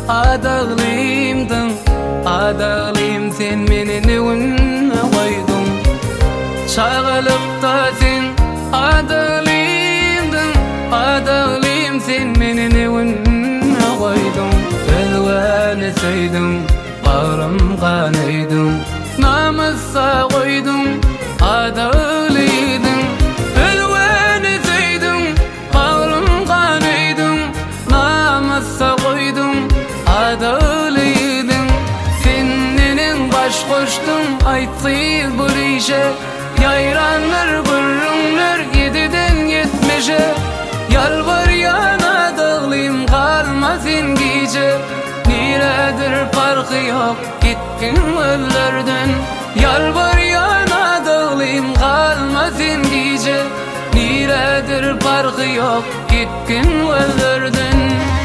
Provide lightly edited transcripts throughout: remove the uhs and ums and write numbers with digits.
adağlıyımdın, adağlıyım sen meni nevünne koydun. Çağılıpta sen adağlıyımdın, adağlıyım sen meni nevünne koydun. Elveni söydün, bağrım kanaydın, namussa koydun, adağlıydın. Elveni söydün, bağrım kanaydın, namussa koydun, adağlıydın. Senin baş koştun, aytıyız bu işe, yayranlar gurrunlar 7'den 70'e. Yalvar yana dağlayım kalma sen gece, niredir farkı yok gittin öllerden. Yalvar yana dağlayım kalma sen gece, niredir farkı yok gittin öllerden.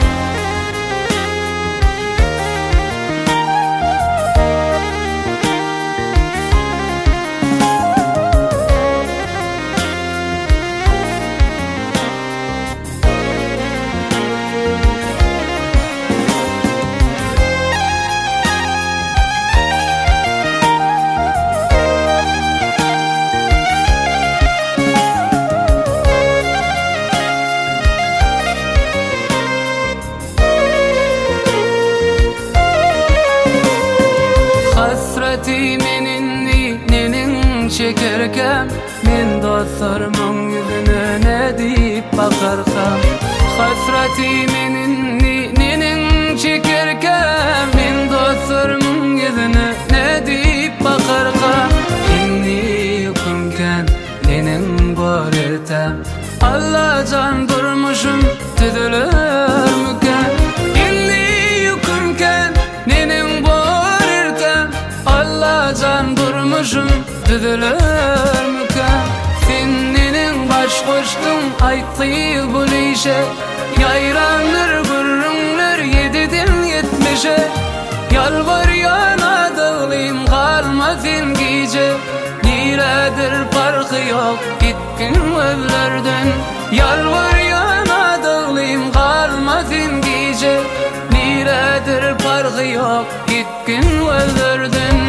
Menin çekerken men dostlarımın yüzüne ne deyip bakarkam. Hasreti menin çekerken men dostlarımın yüzüne ne deyip bakarkam. İnni yukunken nenin görertem, Allah can durmuşum tüdülür müken. İnni yukunken nenin görertem, Allah can durmuşum düdülür müken. Senin baş koştun, aytıyız bu işe, yayranlar gurrunlar 7'den 70'e. Yalvar yana dağlayım kalma sen gece, niredir farkı yok gittin öllerden. Yalvar yana dağlayım kalma sen gece, niredir farkı yok gittin öllerden.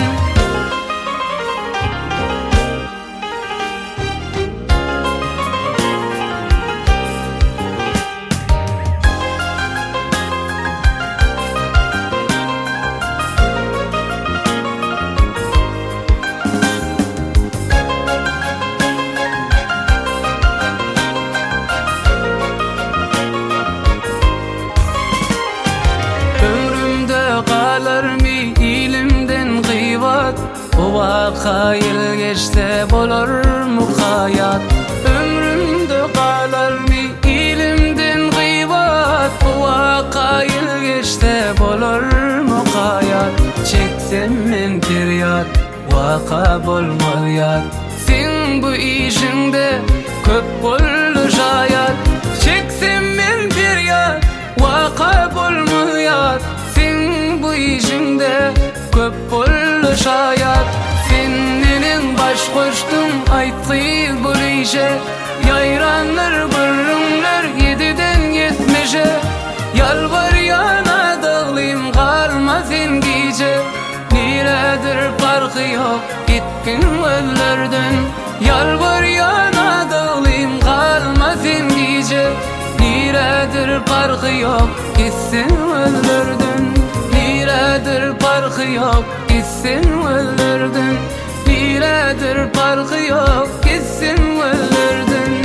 Kalır mı ilimden gıybat, bu vaka yıl geçte bolur mu hayat. Ömrümde kalır mı ilimden gıybat, bu vaka yıl geçte bolur mu hayat. Çeksem men feryat, vaka bolmayat, sen bu işinde köp boldu şayat. Çeksem men feryat, vaka bolmayat, bu işimde köp boldu şayat. Senin baş koştun, aytıyız bu işe, yayranlar gurrunlar 7'den 70'e. Yalvar yana dağlayım kalma sen gece, niredir farkı yok gittin öllerden. Yalvar yana dağlayım kalma sen gece, niredir farkı yok gitsin öllerden. Niredir farkı yok gitsin öllerden, niredir farkı yok gitsin öllerden.